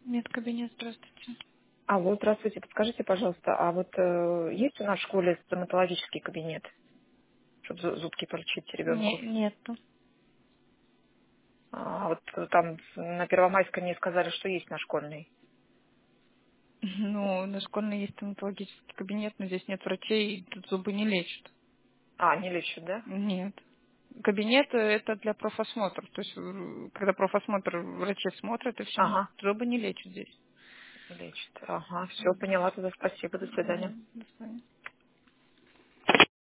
Медкабинет, здравствуйте. Алло, здравствуйте. Подскажите, пожалуйста, а вот есть у нас в школе стоматологический кабинет, чтобы зубки полечить ребенку? Нету. А вот там на Первомайской мне сказали, что есть на школьной. Ну, на школьной есть стоматологический кабинет, но здесь нет врачей, и тут зубы не лечат. А, не лечат, да? Нет. Кабинет это для профосмотра. То есть, когда профосмотр врачи смотрят, и все, Ага, зубы не лечат здесь. не лечат. Ага, все, поняла тогда. Спасибо, до свидания. До свидания.